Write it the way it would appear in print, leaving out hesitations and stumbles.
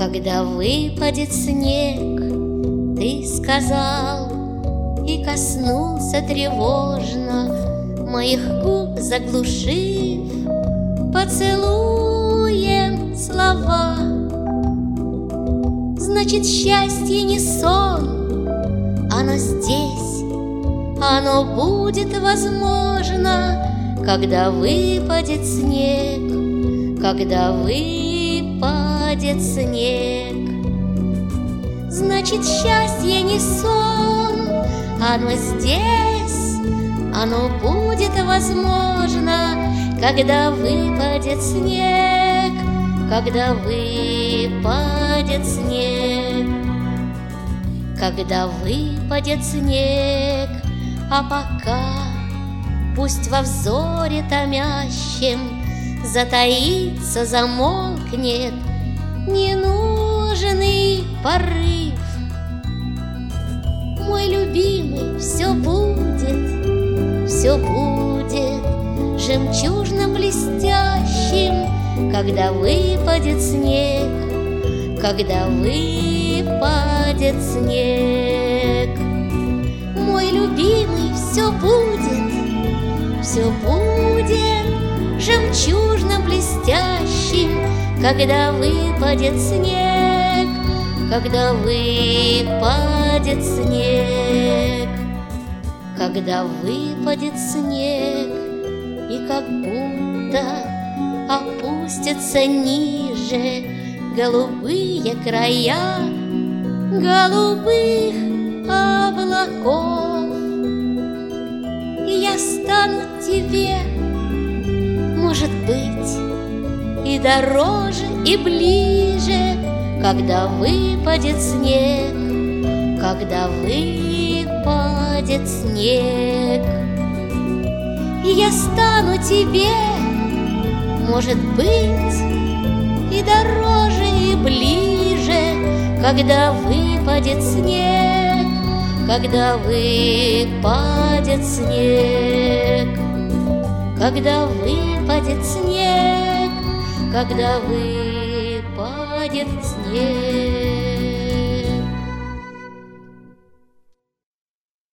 Когда выпадет снег, ты сказал, и коснулся тревожно моих губ, заглушив поцелуем слова. Значит, счастье не сон, оно здесь, оно будет возможно, когда выпадет снег, когда выпадет снег. Значит, счастье не сон, оно здесь, оно будет возможно, когда выпадет снег, когда выпадет снег, когда выпадет снег. А пока пусть во взоре томящем затаится, замолкнет ненужный порыв. Мой любимый, все будет жемчужно-блестящим, когда выпадет снег, когда выпадет снег. Мой любимый, все будет жемчужно-блестящим, когда выпадет снег, когда выпадет снег, когда выпадет снег. И как будто опустятся ниже голубые края голубых облаков, и я стану тебе, может быть, и дороже, и ближе, когда выпадет снег, когда выпадет снег. И я стану тебе, может быть, и дороже, и ближе, когда выпадет снег, когда выпадет снег, когда выпадет снег, когда выпадет снег.